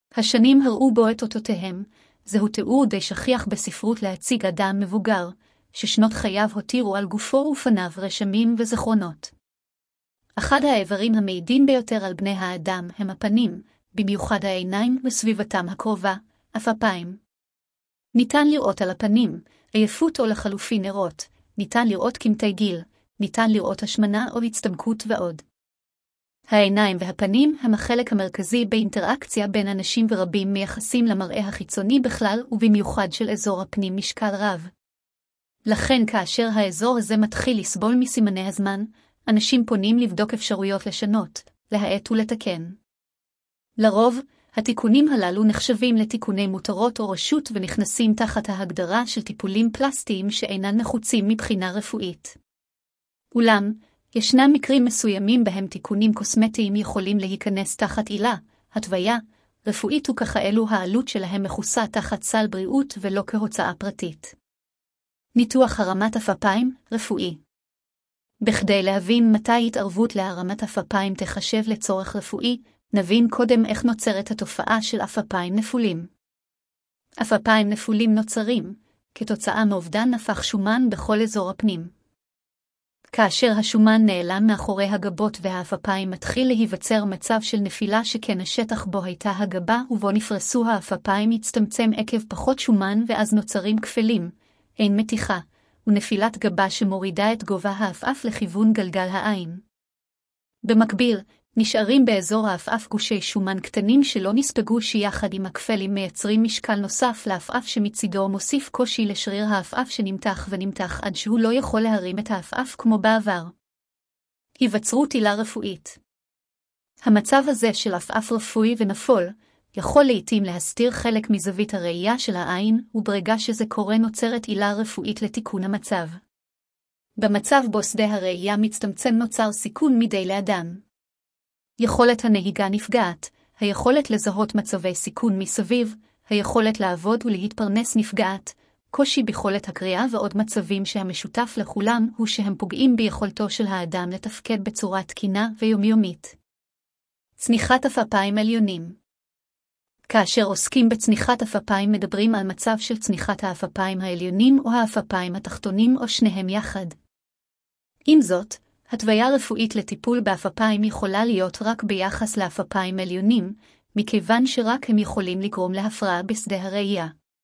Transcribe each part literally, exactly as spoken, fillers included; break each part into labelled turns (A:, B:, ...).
A: השנים הראו בו את אותותיהם, זהו תיאור די שכיח בספרות להציג אדם מבוגר, ששנות חייו הותירו על גופו ופניו רשמים וזכרונות. אחד האיברים המעידים ביותר על בני האדם הם הפנים, במיוחד העיניים וסביבתם הקרובה, אפיים. ניתן לראות על הפנים, עייפות או לחלופין נרות, ניתן לראות קמטי גיל, ניתן לראות השמנה או הצטמקות ועוד. העיניים והפנים הם החלק המרכזי באינטראקציה בין אנשים ורבים מייחסים למראה החיצוני בכלל ובמיוחד של אזור הפנים משקל רב. לכן כאשר האזור הזה מתחיל לסבול מסימני הזמן, אנשים פונים לבדוק אפשרויות לשנות, להאט ולתקן. לרוב, התיקונים הללו נחשבים לתיקוני מותרות או רשות ונכנסים תחת ההגדרה של טיפולים פלסטיים שאינן נחוצים מבחינה רפואית. אולם, ישנם מקרים מסוימים בהם תיקונים קוסמטיים יכולים להיכנס תחת עילה, התוויה, רפואית וככאלו העלות שלהם מכוסה תחת סל בריאות ולא כהוצאה פרטית. ניתוח הרמת אפיים, רפואי. בכדי להבין מתי התערבות להרמת אפיים תחשב לצורך רפואי, נבין קודם איך נוצרת התופעה של אפיים נפולים. אפיים נפולים נוצרים, כתוצאה מאובדן נפח שומן בכל אזור הפנים. כאשר השומן נעלם מאחורי הגבות והאפיים מתחיל להיווצר מצב של נפילה שכן השטח בו הייתה הגבה ובו נפרסו האפיים יצטמצם עקב פחות שומן ואז נוצרים כפלים, אין מתיחה, ונפילת גבה שמורידה את גובה האפאף לכיוון גלגל העין. במקביל, נשארים באזור האפאף גושי שומן קטנים שלא נספגו שיחד עם הכפלים מייצרים משקל נוסף לאפאף שמצידו מוסיף קושי לשריר האפאף שנמתח ונמתח עד שהוא לא יכול להרים את האפאף כמו בעבר. היווצרות עילה רפואית. המצב הזה של אפאף רפואי ונפול יכול לעתים להסתיר חלק מזווית הראייה של העין, וברגע שזה קורה נוצרת עילה רפואית לתיקון המצב. במצב בו שדה הראייה מצטמצם נוצר סיכון מדי לאדם. יכולת הנהיגה נפגעת, היכולת לזהות מצבי סיכון מסביב, היכולת לעבוד ולהתפרנס נפגעת, קושי ביכולת הקריאה ועוד מצבים שהמשותף לכולם הוא שהם פוגעים ביכולתו של האדם לתפקד בצורה תקינה ויומיומית. צניחת אפיים עליונים. כאשר עוסקים בצניחת אפיים מדברים על מצב של צניחת האפיים העליונים או האפיים התחתונים או שניהם יחד. עם זאת, התוויה רפואית לטיפול באפיים יכולה להיות רק ביחס לאפיים עליונים, מכיוון שרק הם יכולים לגרום להפרעה בשדה הראייה.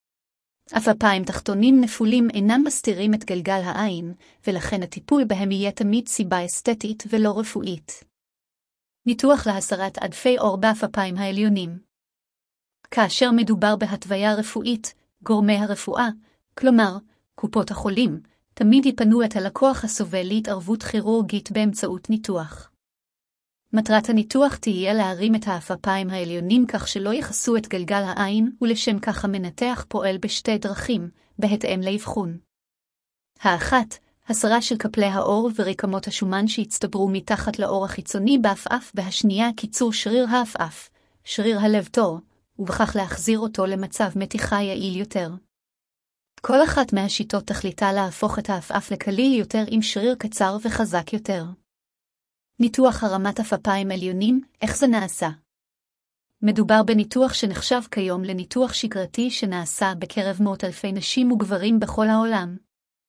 A: אפיים תחתונים נפולים אינם מסתירים את גלגל העין, ולכן הטיפול בהם יהיה תמיד סיבה אסתטית ולא רפואית. ניתוח להסרת עדפי אור באפיים העליונים. כאשר מדובר בהתוויה רפואית, גורמי הרפואה, כלומר, קופות החולים, תמיד יפנו את הלקוח הסובל להתערבות כירורגית באמצעות ניתוח. מטרת הניתוח תהיה להרים את האפיים העליונים כך שלא יחסו את גלגל העין, ולשם כך המנתח פועל בשתי דרכים, בהתאם לאבחון. האחת, הסרה של כפלי האור ורקמות השומן שהצטברו מתחת לאור החיצוני באפאף, והשנייה קיצור שריר האפאף, שריר הלב תור, ובכך להחזיר אותו למצב מתיחה יעיל יותר. כל אחת מהשיטות תכליתה להפוך את האפאף לקליל יותר עם שריר קצר וחזק יותר. ניתוח הרמת אפיים עליונים, איך זה נעשה? מדובר בניתוח שנחשב כיום לניתוח שגרתי שנעשה בקרב מאות אלפי נשים וגברים בכל העולם.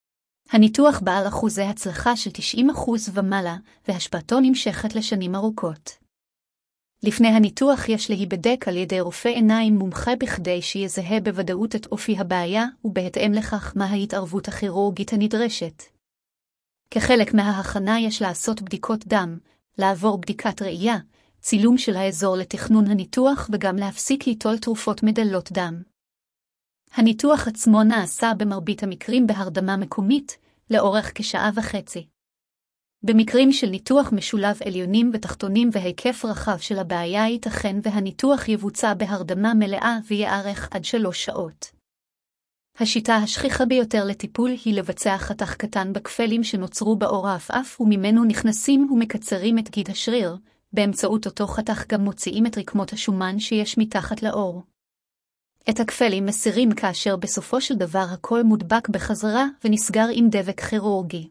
A: הניתוח בעל אחוזי הצלחה של תשעים אחוז ומעלה, והשפעתו נמשכת לשנים ארוכות. לפני הניתוח יש להיבדק על ידי רופא עיניים מומחה בכדי שיזהה בוודאות את אופי הבעיה, ובהתאם לכך מה ההתערבות הכירורגית הנדרשת. כחלק מההכנה יש לעשות בדיקות דם, לעבור בדיקת ראייה, צילום של האזור לתכנון הניתוח וגם להפסיק ליטול תרופות מדלות דם. הניתוח עצמו נעשה במרבית המקרים בהרדמה מקומית, לאורך כשעה וחצי. במקרים של ניתוח משולב עליונים ותחתונים והיקף רחב של הבעיה ייתכן והניתוח יבוצע בהרדמה מלאה ויארך עד שלוש שעות. השיטה השכיחה ביותר לטיפול היא לבצע חתך קטן בכפלים שנוצרו באור האפאף וממנו נכנסים ומקצרים את גיד השריר, באמצעות אותו חתך גם מוציאים את רקמות השומן שיש מתחת לאור. את הכפלים מסירים כאשר בסופו של דבר הכל מודבק בחזרה ונסגר עם דבק כירורגי.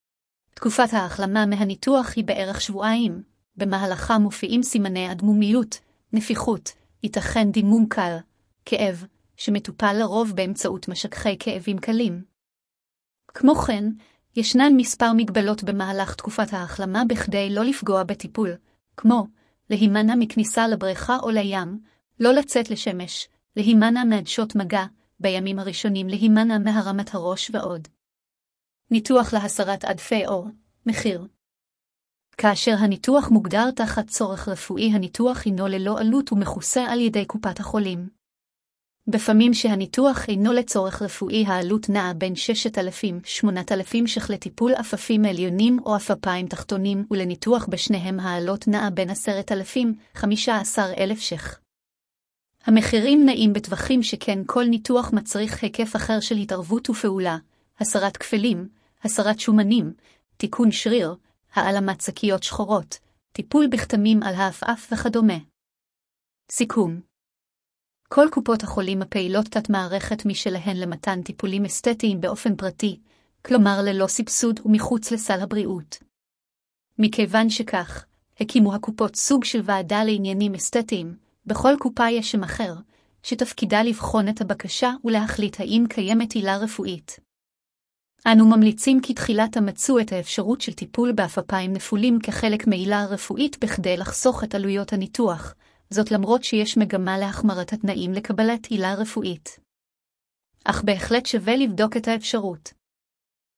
A: תקופת ההחלמה מהניתוח היא בערך שבועיים, במהלכה מופיעים סימני אדמומיות, נפיחות, ייתכן דימום קל, כאב, שמטופל לרוב באמצעות משככי כאבים קלים. כמו כן, ישנן מספר מגבלות במהלך תקופת ההחלמה בכדי לא לפגוע בטיפול, כמו להימנע מכניסה לבריכה או לים, לא לצאת לשמש, להימנע מעדשות מגע, בימים הראשונים להימנע מהרמת הראש ועוד. ניתוח להסרת עדפי עור, מחיר. כאשר הניתוח מוגדר תחת צורך רפואי, הניתוח הינו ללא עלות ומכוסה על ידי קופת החולים. בפעמים שהניתוח אינו לצורך רפואי, העלות נעה בין ששת אלפים עד שמונת אלפים ש"ח לטיפול עפפים עליונים או עפפיים תחתונים, ולניתוח בשניהם העלות נעה בין עשרת אלפים עד חמישה עשר אלף ש"ח. המחירים נעים בטווחים, שכן כל ניתוח מצריך היקף אחר של התערבות ופעולה, הסרת כפלים, הסרת שומנים, תיקון שריר, העלמת שקיות שחורות, טיפול בכתמים על העפעף וכדומה. סיכום. כל קופות החולים הפעילות תת מערכת משלהן למתן טיפולים אסתטיים באופן פרטי, כלומר ללא סבסוד ומחוץ לסל הבריאות. מכיוון שכך, הקימו הקופות סוג של ועדה לעניינים אסתטיים. בכל קופה יש שם אחר, שתפקידה לבחון את הבקשה ולהחליט האם קיימת עילה רפואית. אנו ממליצים כי תחילה תמצאו את האפשרות של טיפול בעפפיים נפולים כחלק מעילה רפואית בכדי לחסוך את עלויות הניתוח, זאת למרות שיש מגמה להחמרת התנאים לקבלת עילה רפואית. אך בהחלט שווה לבדוק את האפשרות.